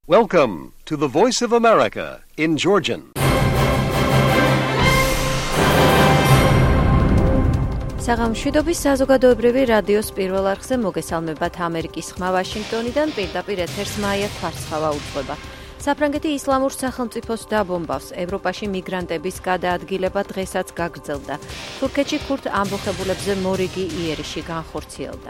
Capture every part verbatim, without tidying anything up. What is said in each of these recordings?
Welcome to the Voice of America in Georgian. საღამოშვიდობის საზოგადოებრივი რადიოს პირველ არხზე მოგესალმებათ ამერიკის ხმა ვაშინგტონიდან პირდაპირ ეთერს მაია ქვარცხავა უძღვება. საფრანგეთი ისლამურ სახელმწიფოს დაბომბავს. ევროპაში მიგრანტების გადაადგილება დღესაც გაგრძელდა. თურქეთში ქურთ ამბოხებულებზე მორიგი იერიში განხორციელდა.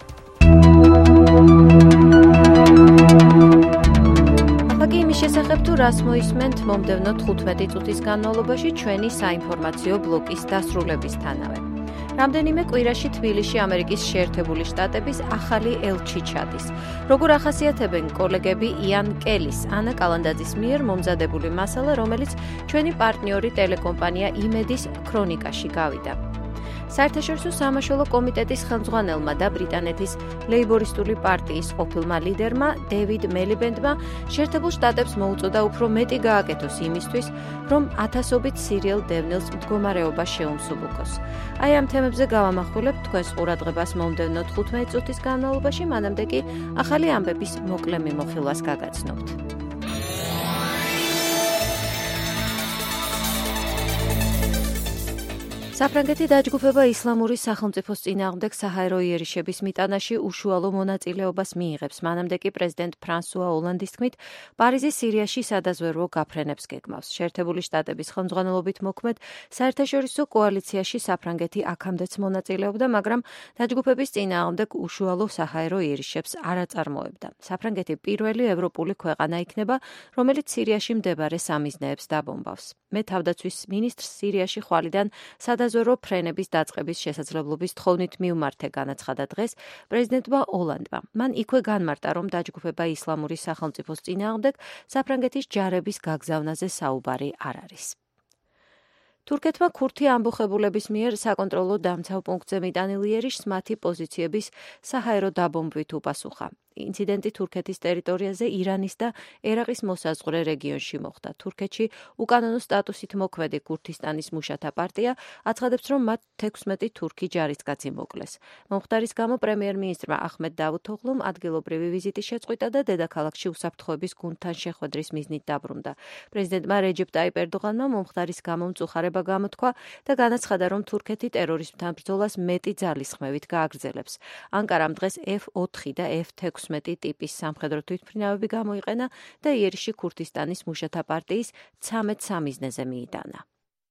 ახლა იმის შესახებ თუ რას მოისმენთ მომდევნო თხუთმეტი წუთის განმავლობაში ჩვენი საინფორმაციო ბლოკის დასრულებისთანავე. რამდენიმე კვირაში თბილისში ამერიკის შეერთებული შტატების ახალი ელჩი ჩადის. როგორ ახასიათებენ კოლეგები იან კელის, ანა კალანდაძის მიერ მომზადებული მასალა, რომელიც ჩვენი პარტნიორი ტელეკომპანია იმედის ქრონიკაში გავიდა. საერთაშორისო სამაშველო კომიტეტის ხელმძღვანელმა და ბრიტანეთის ლეიბორისტული პარტიის ყოფილმა ლიდერმა დევიდ მელიბენდმა შეერთებულ შტატებს მოუწოდა უფრო მეტი გააკეთოს იმისთვის, რომ ათასობით სირიელ დევნილს მდგომარეობა შეუმსუბუქოს. აი ამ თემებზე გავამახვილებთ თქვენს ყურადღებას მომდევნო თხუთმეტი წუთის განმავლობაში, მანამდე კი ახალი ამბების მოკლე მიმოხილვას გაგაცნობთ. საფრანგეთი დაჯგუფება ისლამური სახელმწიფოს წინააღმდეგ საჰაერო იერიშების მიტანაში უშუალო მონაწილეობას მიიღებს. მანამდე კი პრეზიდენტ ფრანსუა ოლანდის თქმით, პარიზი სირიაში სადაზვერვო გაფრენებს გეგმავს. შეერთებული შტატების ხელმძღვანელობით მოქმედ საერთაშორისო კოალიციაში საფრანგეთი აქამდეც მონაწილეობდა, მაგრამ დაჯგუფების წინააღმდეგ უშუალო საჰაერო იერიშებს არ აწარმოებდა. საფრანგეთი პირველი ევროპული ქვეყანა იქნება, რომელიც სირიაში მდებარე სამიზნეებს დაბომბავს. მე თავდაცვის მინისტრს სირიაში ხვალიდან სადაზვერვო ფრენების დაწყების შესაძლებლობის თხოვნით მივმართე, განაცხადა დღეს პრეზიდენტმა ოლანდმა. მან იქვე განმარტა, რომ დაჯგუფება ისლამური სახელმწიფოს წინააღმდეგ საფრანგეთის ჯარების გაგზავნაზე საუბარი არ არის. თურქეთმა ქურთი ამბოხებულების მიერ საკონტროლო დამცავ პუნქტზე მიტანილ იერიშს მათი პოზიციების საჰაერო დაბომბვით უპასუხა. ინციდენტი თურქეთის ტერიტორიაზე ირანის და ერაყის მოსაზღვრე რეგიონში მოხდა. თურქეთში უკანონო სტატუსით მოქმედი ქურთისტანის მუშათა პარტია აცხადებს, რომ მათ თექვსმეტი თურქი ჯარისკაცი მოკლეს. მომხდარის გამო პრემიერ-მინისტრმა ახმედ დავუთოღლუმ ადგილობრივი ვიზიტი შეწყვიტა და დედაქალაქში უსაფრთხოების გუნდთან შეხვედრის მიზნით დაბრუნდა. პრეზიდენტმა რეჯეპ ტაიპ ერდოღანმა მომხდარის გამო მწუხარება გამოთქვა და განაცხადა, რომ თურქეთი ტერორიზმთან ბრძოლას მეტი ძალისხმევით გააგრძელებს. ანკარამ დღეს ეფ ოთხი და ეფ თექვსმეტი ტიპის სამხედრო თვითმფრინავები გამოიყენა და იერიში ქურთისტანის მუშათა პარტიის ცამეტ სამიზნეზე მიიტანა.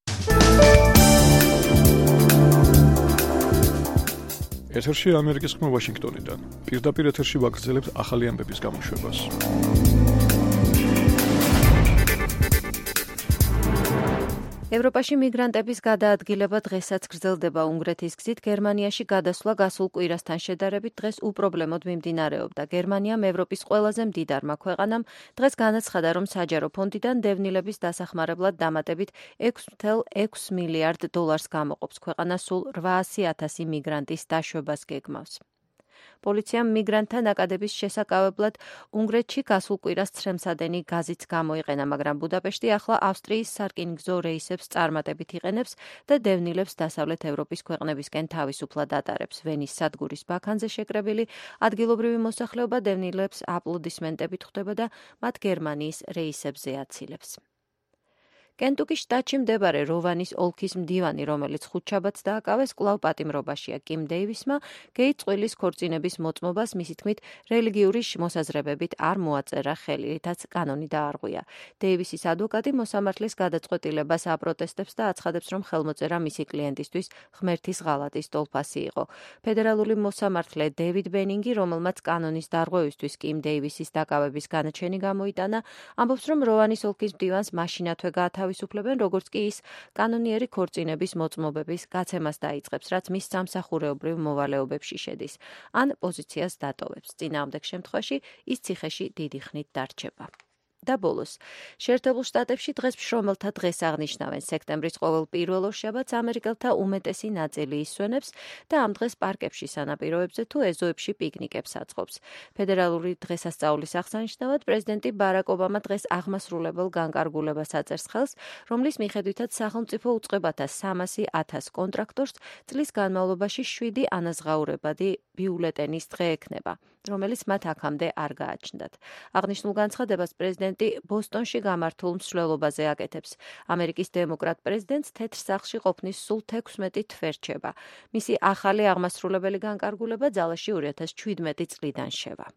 ეთერში ამერიკის ხმა ვაშინგტონიდან. პირდაპირ ეთერში ვაგრძელებთ ახალი ამბების გამოშვებას. ევროპაში მიგრანტების გადაადგილება დღესაც გრძელდება. უნგრეთის გზით გერმანიაში გადასვლა გასულ კვირასთან შედარებით დღეს უპრობლემოდ მიმდინარეობდა. გერმანიამ, ევროპის ყველაზე მდიდარმა ქვეყანამ, დღეს განაცხადა, რომ საჯარო ფონდიდან დევნილების დასახმარებლად დამატებით ექვსი წუთი ექვსი მილიარდ დოლარს გამოყოფს. ქვეყანა სულ რვაასი ათასი მიგრანტის დაშვებას გეგმავს. პოლიციამ მიგრანტთა ნაკადების შესაკავებლად უნგრეთში გასულ კვირას ცრემსადენი გაზიც გამოიყენა, მაგრამ ბუდაპეშტი ახლა ავსტრიის სარკინიგზო რეისებს წარმატებით იყენებს და დევნილებს დასავლეთ ევროპის ქვეყნებისკენ თავისუფლად ატარებს. ვენის სადგურის ბაქანზე შეკრებილი ადგილობრივი მოსახლეობა დევნილებს აპლოდისმენტებით ხვდება და მათ გერმანიის რეისებზე აცილებს. კენტუკის შტატში მდებარე როვანის ოლქის მდივანი, რომელიც ხუთშაბათს დააკავეს, კვლავ პატიმრობაშია. კიმ დეივისმა გეი წყვილის ქორწინების მოწმობას მისი თქმით რელიგიური მოსაზრებებით არ მოაწერა ხელი, რითაც კანონი დაარღვია. დეივისის ადვოკატი მოსამართლის გადაწყვეტილებას აპროტესტებს და აცხადებს, რომ ხელმოწერა მისი კლიენტისთვის ღმერთის ღალატის ტოლფასი იყო. ფედერალური მოსამართლე დევიდ ბენინგი, რომელმაც კანონის დარღვევისთვის კიმ დეივისის დაკავების განაჩენი გამოიტანა, ამბობს, რომ როვანის ოლქის მდივანს მაშინათვე გაათავისუფლებს, როგორც კი ის კანონიერი ქორწინების მოწმობების გაცემას დაიწყებს, რაც მის სამსახურეობრივ მოვალეობებში შედის, ან პოზიციას დატოვებს. წინააღმდეგ შემთხვევაში ის ციხეში დიდი ხნით დარჩება. და ბოლოს, შეერთებულ შტატებში დღეს მშრომელთა დღეს აღნიშნავენ. სექტემბრის ყოველ პირველ ორშაბათს ამერიკელთა უმეტესი ნაწილი ისვენებს და ამ დღეს პარკებში, სანაპიროებზე თუ ეზოებში პიკნიკებს აწყობს. ფედერალური დღესასწაულის აღსანიშნავად პრეზიდენტი ბარაკ ობამა დღეს აღმასრულებელ განკარგულებას აწერს ხელს, რომლის მიხედვითაც სახელმწიფო უწყებათა სამასი ათას კონტრაქტორს წლის განმავლობაში შვიდი ანაზღაურებადი ბიულეტენის დღე ექნება. რომელიც მათ აქამდე არ გააჩნდათ. აღნიშნულ განცხადებას პრეზიდენტი ბოსტონში გამართულ მსვლელობაზე აკეთებს. ამერიკის დემოკრატ პრეზიდენტს თეთრ სახლში ყოფნის სულ თექვსმეტი თვე რჩება. მისი ახალი აღმასრულებელი განკარგულება ძალაში ორი ათას ჩვიდმეტი წლიდან შევა.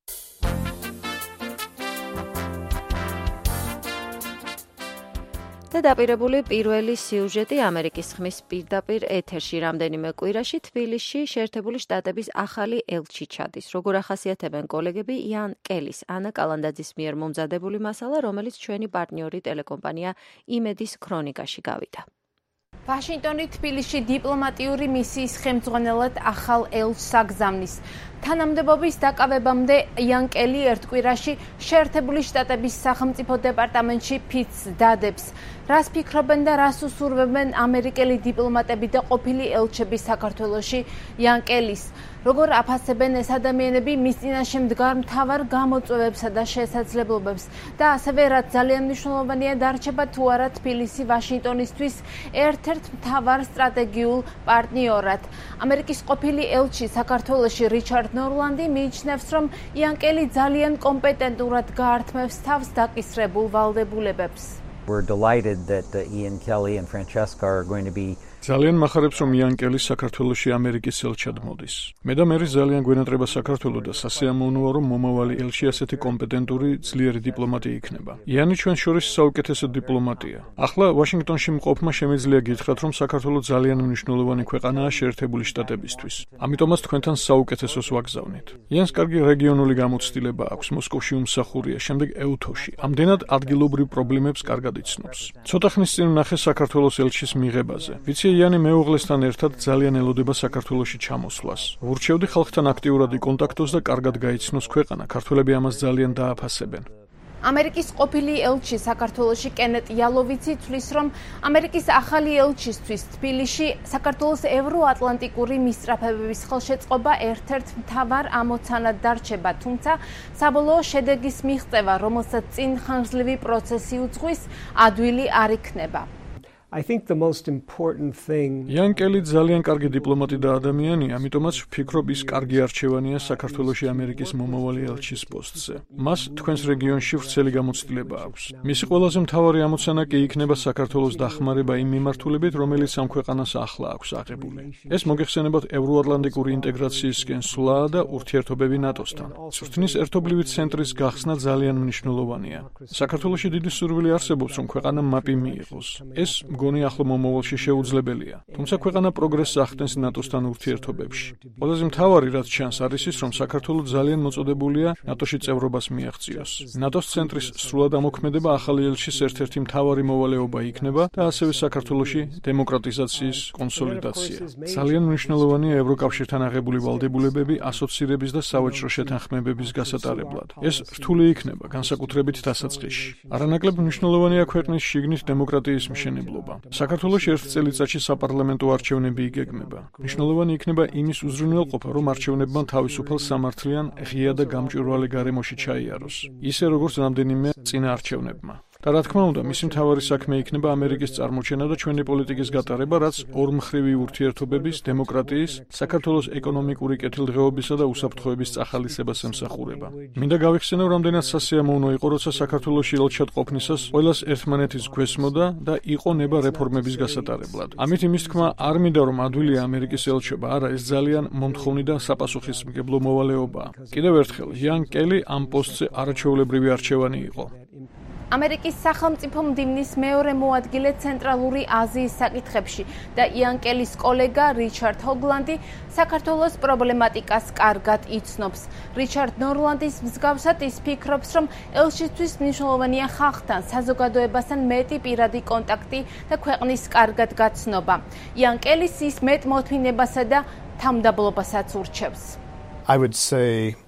და დაპირებული პირველი სიუჟეტი ამერიკის ხმის პირდაპირ ეთერში რამდენიმე კვირაში თბილისში შეერთებული შტატების ახალი ელჩი ჩადის. როგორ ახასიათებენ კოლეგები იან კელის, ანა კალანდაძის მიერ მომზადებული მასალა, რომელიც ჩვენი პარტნიორი ტელეკომპანია იმედის ქრონიკაში გავიდა. ვაშინგტონი თბილისში დიპლომატიური მისიის ხელმძღვანელად ახალ ელჩს აგზავნის. თანამდებობის დაკავებამდე იან კელი ერთ კვირაში შეერთებული შტატების სახელმწიფო დეპარტამენტში ფიცს დადებს. რას ფიქრობენ და რას უსურვებენ ამერიკელი დიპლომატები და ყოფილი ელჩები საქართველოში იან კელის? როგორ აფასებენ ეს ადამიანები მის წინაშე მდგარ მთავარ გამოწვევებსა და შესაძლებლობებს და ასევე რაც ძალიან მნიშვნელოვანია დარჩება თუ არა თბილისი ვაშინგტონისთვის ერთ-ერთ მთავარ სტრატეგიულ პარტნიორად. ამერიკის ყოფილი ელჩი საქართველოში რიჩარდ ნორლანდი მიიჩნევს, რომ იან კელი ძალიან კომპეტენტურად გაართმევს თავს დაკისრებულ ვალდებულებებს. We're delighted that uh, Ian Kelly and Francesca are going to be ძალიან მახარებს, რომ იან კელი საქართველოში ამერიკის ელჩად მოდის. მე და მერი ძალიან გვენატრება საქართველო და სასიამოვნოა, რომ მომავალი ელჩი ასეთი კომპეტენტური, ძლიერი დიპლომატი იქნება. იანი ჩვენ შორის საუკეთესო დიპლომატია. ახლა ვაშინგტონში მყოფმა შემიძლია გითხრათ, რომ საქართველო ძალიან მნიშვნელოვანი ქვეყანაა შეერთებული შტატებისთვის. ამიტომაც თქვენთან საუკეთესოს ვაგზავნით. იანს კარგი რეგიონული გამოცდილება აქვს, მოსკოვში უმსახურია, შემდეგ ეუთოში. ამდენად ადგილობრივ პრობლემებს კარგად იცნობს. ცოტა ხნის წინ ვნახე საქართველოს ელჩის მიღებაზე. ვიცი იანი მეუღლესთან ერთად ძალიან ელოდება საქართველოში ჩამოსვლას. ვურჩევდი ხალხთან აქტიურად იკონტაქტოს და კარგად გაიცნოს ქვეყანა. ქართველები ამას ძალიან დააფასებენ. ამერიკის ყოფილი ელჩი საქართველოში კენეტ იალოვიცი თვლის, რომ ამერიკის ახალი ელჩისთვის თბილისში საქართველოს ევროატლანტიკური მისწრაფებების ხელშეწყობა ერთ-ერთ მთავარ ამოცანად დარჩება, თუმცა საბოლოო შედეგის მიღწევა, რომელსაც წინ ხანგრძლივი პროცესი უძღვის, ადვილი არ იქნება. I think the most important thing იან კელი ძალიან კარგი დიპლომატი და ადამიანია, ამიტომაც ვფიქრობ ის კარგი არჩევანია საქართველოში ამერიკის მომავალი ელჩის პოსტზე. მას თქვენს რეგიონში ვრცელი გამოცდილება აქვს. მისი ყველაზე მთავარი ამოცანა კი იქნება საქართველოს დახმარება იმ მიმართულებით, რომელიც ამ ქვეყანას ახლა აქვს აღებული. ეს მოგეხსენებათ ევროატლანტიკური ინტეგრაციისკენ სვლა და ურთიერთობები ნატოსთან. წვრთნის ერთობლივი ცენტრის გახსნა ძალიან მნიშვნელოვანია. საქართველოში დიდი სურვილი არსებობს, რომ ქვეყანა მაპი მიიღოს. ეს მგონი ახლო მომავალში შეუძლებელია. თუმცა ქვეყანა პროგრესს ახდენს ნატოსთან ურთიერთობებში. ყველაზე მთავარი რაც ჩანს არის ის, რომ საქართველო ძალიან მოწოდებულია ნატოში წევრობას მიაღწიოს. ნატოს ცენტრის სრულად ამოქმედება ახალი ელჩის ერთ-ერთი მთავარი მოვალეობა იქნება და ასევე საქართველოში დემოკრატიზაციის კონსოლიდაცია. ძალიან მნიშვნელოვანია ევროკავშირთან აღებული ვალდებულებები ასოცირების და სავაჭრო შეთანხმებების გასატარებლად. ეს რთული იქნება, განსაკუთრებით დასაწყისში. არანაკლებ მნიშვნელოვანია ქვეყნის შიგნით დემოკრატიის მშენებლობა. საქართველოში ერთ წელიწადში საპარლამენტო არჩევნები იგეგმება. მნიშვნელოვანი იქნება იმის უზრუნველყოფა, რომ არჩევნებმა თავისუფალ სამართლიან, ღია და გამჭვირვალე გარემოში ჩაიაროს, ისე როგორც რამდენიმე წინა არჩევნებმა. და რა თქმა უნდა, მისი მთავარი საქმე იქნება ამერიკის წარმოჩენა და ჩვენი პოლიტიკის გატარება, რაც ორმხრივი ურთიერთობების, დემოკრატიის, საქართველოს ეკონომიკური კეთილდღეობისა და უსაფრთხოების წახალისებას ემსახურება. მინდა გავიხსენო, რამდენად სასიამოვნო იყო, როცა საქართველოში ელჩად ყოფნისას ყველას ერთმანეთის გვესმოდა და იყო ნება რეფორმების გასატარებლად. ამით იმის თქმა არ მინდა, რომ ადვილია ამერიკის ელჩობა, არა, ეს ძალიან მომთხოვნი და საპასუხისმგებლო მოვალეობაა. კიდევ ერთხელ, იან კელი ამ პოსტზე არაჩვეულებრივი არჩევანი იყო. ამერიკის სახელმწიფო მდივნის მეორე მოადგილე ცენტრალური აზიის საკითხებში და იან კელის კოლეგა რიჩარდ ჰოგლანდი საქართველოს პრობლემატიკას კარგად იცნობს. რიჩარდ ნორლანდის მსგავსად ის ფიქრობს, რომ ელჩისთვის მნიშვნელოვანია ხალხთან, საზოგადოებასთან მეტი პირადი კონტაქტი და ქვეყნის კარგად გაცნობა. იან კელის ის მეტ მოთმინებასა და თამდაბლობასაც ურჩევს. I would say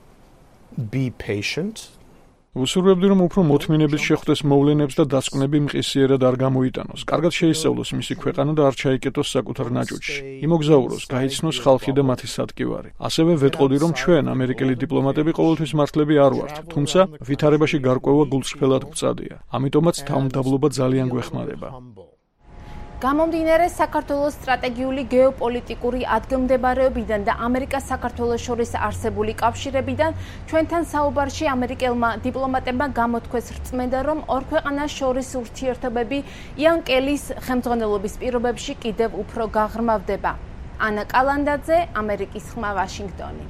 be patient. ვუსურვებდი, რომ უფრო მოთმინებით შეხვდეს მოვლენებს და დასკვნები მყისიერად არ გამოიტანოს. კარგად შეისწავლოს მისი ქვეყანა და არ ჩაიკეტოს საკუთარ ნაჭუჭში. იმოგზაუროს, გაიცნოს ხალხი და მათი სადგივარი. ასევე ვეტყოდი, რომ ჩვენ ამერიკელი დიპლომატები ყოველთვის მართლები არ ვართ, თუმცა ვითარებაში გარკვევა გულწრფელად გვწადია. ამიტომაც თავმდაბლობა ძალიან გვეხმარება. გამომდინარე საქართველოს სტრატეგიული გეოპოლიტიკური ადგილმდებარეობიდან და ამერიკას საქართველოს შორის არსებული კავშირებიდან ჩვენთან საუბარში ამერიკელმა დიპლომატებმა გამოთქვეს რწმენდა, რომ ორ ქვეყანას შორის ურთიერთობები იან კელის ხელმძღვანელობის პირობებში კიდევ უფრო გაღრმავდება. ანა კალანდაძე, ამერიკის ხმა, ვაშინგტონი.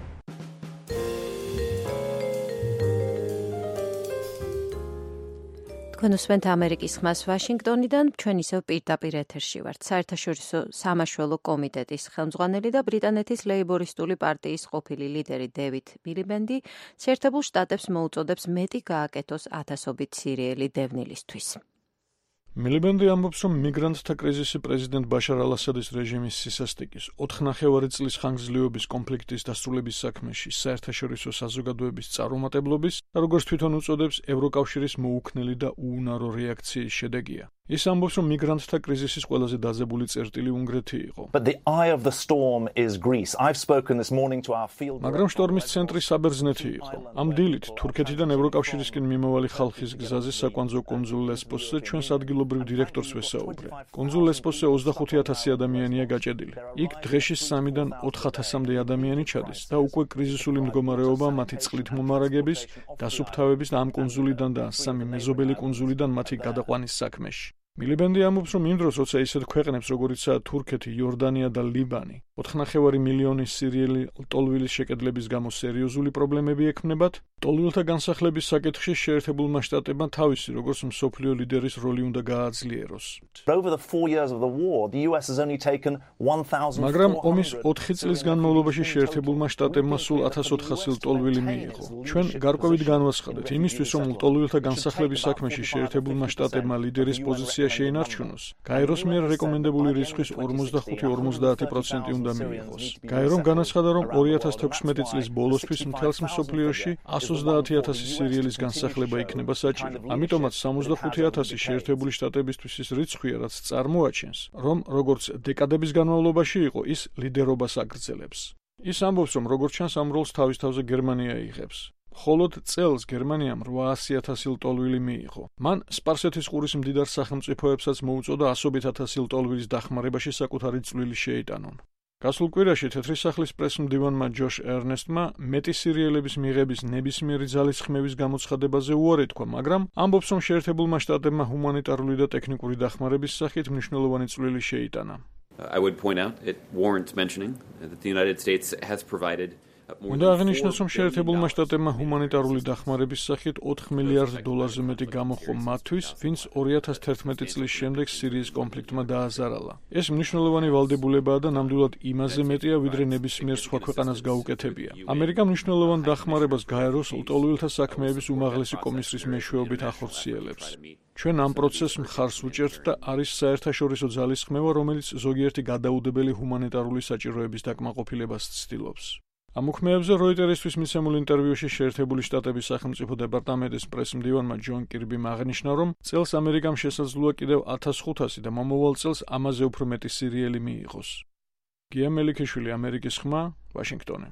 თქვენ უსმენთ ამერიკის ხმას ვაშინგტონიდან, ჩვენ ისევ პირდაპირ ეთერში ვართ. საერთაშორისო სამაშველო კომიტეტის ხელმძღვანელი და ბრიტანეთის ლეიბორისტული პარტიის ყოფილი ლიდერი დევიდ მილიბენდი შეერთებულ შტატებს მოუწოდებს მეტი გააკეთოს ათასობით სირიელი დევნილისთვის. მილიბენდი ამბობს, რომ მიგრანტთა კრიზისი პრეზიდენტ ბაშარ ალ-ასადის რეჟიმის სისასტიკის, ოთხნახევარი წლის ხანგრძლივობის კონფლიქტის დასრულების საქმეში საერთაშორისო საზოგადოების წარუმატებლობის და როგორც თვითონ უწოდებს, ევროკავშირის მოუქნელი და უუნარო რეაქციის შედეგია. ის ამბობს, რომ მიგრანტთა კრიზისის ყველაზე დაძაბული წერტილი უნგრეთი იყო. მაგრამ შტორმის ცენტრი საბერძნეთი იყო. ამ დილით თურქეთიდან ევროკავშირისკენ მიმავალი ხალხის გზაზე საკვანძო კუნძულ ლესბოსზე ჩვენს ადგილობრივ დირექტორს ვესაუბრე. კუნძულ ლესბოსზე ოცდახუთი ათასი ადამიანია გაჭედილი. იქ დღეში სამიდან ოთხ ათასამდე ადამიანი ჩადის და უკვე კრიზისული მდგომარეობა მათი წყლით მომარაგების, დასუფთავების და ამ კუნძულიდან და სამი მეზობელი კუნძულიდან მათი გადაყვანის საქმეში. მილიბენდი ამბობს, რომ იმ დროს, როცა ისეთ ქვეყნებს, როგორიცაა თურქეთი, იორდანია და ლიბანი, ოთხნახევარი მილიონი სირიელი ლტოლვილის შეკედლების გამო სერიოზული პრობლემები ექმნებათ, ლტოლვილთა განსახლების საკითხში შეერთებულმა შტატებმა თავისი, როგორც მსოფლიო ლიდერის როლი უნდა გააძლიეროს. მაგრამ ომის ოთხი წლის განმავლობაში შეერთებულმა შტატებმა სულ ათას ოთხასი ლტოლვილი მიიღო. ჩვენ გარკვევით განვაცხადეთ იმისთვის, რომ ლტოლვილთა განსახლების საქმეში შეერთებულმა შტატებმა ლიდერის პოზიცია შეინარჩუნოს. გაეროს მიერ რეკომენდებული რიცხვის ორმოცდახუთი ორმოცდაათი პროცენტი უნდა მიიღოს. გაერომ განაცხადა, რომ ორი ათას თექვსმეტი წლის ბოლოსთვის მთელს მსოფლიოში εκατს ოცდაათი ათასი სირიელის განსახლება იქნება საჭირო. ამიტომაც სამოცდახუთი ათასი შეერთებული შტატებისთვის ის რიცხვია, რაც წარმოაჩენს, რომ როგორც დეკადების განმავლობაში იყო, ის ლიდერობას აგრძელებს. ის ამბობს, რომ როგორც ჩანს, ამ როლს თავის თავზე გერმანია იღებს. მხოლოდ წელს გერმანიამ რვაასი ათასი ლტოლვილი მიიღო. მან სპარსეთის ყურის მდიდარ სახელმწიფოებსაც მოუწოდა ასობით ათასი ლტოლვილის დახმარებაში საკუთარი წვლილი შეიტანონ. გასულ კვირაში თეთრი სახლის პრესმდივანმა ჯოშ ერნესტმა მეტი სირიელების მიღების ნებისმიერი ძალისხმევის გამოცხადებაზე უარი თქვა, მაგრამ ამბობს, რომ შეერთებულმა შტატებმა ჰუმანიტარული და ტექნიკური დახმარების სახით მნიშვნელოვანი წვლილი შეიტანა. I would point out it warrants mentioning that the United States has provided უნდა აღნიშნოს, რომ შეერთებულმა შტატებმა ჰუმანიტარული დახმარების სახით ოთხ მილიარდ დოლარზე მეტი გამოხო მათთვის, ვინც ორი ათას თერთმეტი წლის შემდეგ სირიის კონფლიქტმა დააზარალა. ეს მნიშვნელოვანი ვალდებულებაა და ნამდვილად იმაზე მეტია, ვიდრე ნებისმიერ სხვა ქვეყანას გაუკეთებია. ამერიკა მნიშვნელოვან დახმარებას გაეროს ლტოლვილთა საქმეების უმაღლესი კომისრის მეშვეობით ახორციელებს. ჩვენ ამ პროცესს მხარს ვუჭერთ და არის საერთაშორისო ძალისხმევა, რომელიც ზოგიერთი გადაუდებელი ჰუმანიტარული საჭიროების დაკმაყოფილებას ცდილობს. ამ უქმეებზე როიტერისთვის მიცემულ ინტერვიუში შეერთებული შტატების სახელმწიფო დეპარტამენტის პრესმდივანმა ჯონ კირბიმ აღნიშნა, რომ წელს ამერიკამ შესაძლოა კიდევ ათას ხუთასი და მომავალ წელს ამაზე უფრო მეტი სირიელი მიიღოს. გია მელიქიშვილი, ამერიკის ხმა, ვაშინგტონი.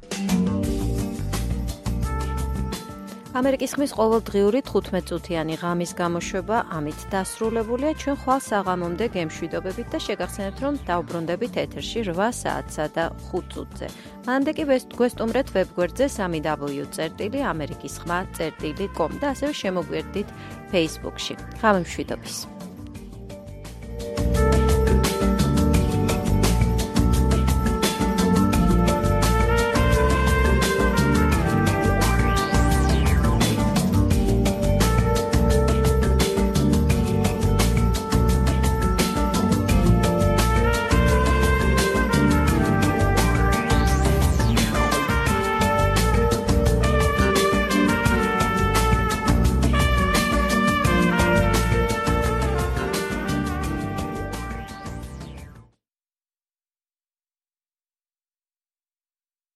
ამერიკის ხმის ყოველდღიური თხუთმეტ-წუთიანი ღამის გამოშვება ამით დასრულებულია. ჩვენ ხვალ საღამომდე გემშვიდობებით და შეგახსენებთ, რომ დავბრუნდებით ეთერში რვა საათსა და ხუთ წუთზე. მანამდე კი გვესტუმრეთ ვებგვერდზე სამი დაბლიუ წერტილი ამერიკის ხმა წერტილი კომ და ასევე შემოგვიერთდით Facebook-ში. ღამე მშვიდობის.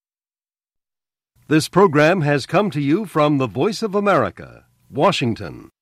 This program has come to you from the Voice of America, Washington.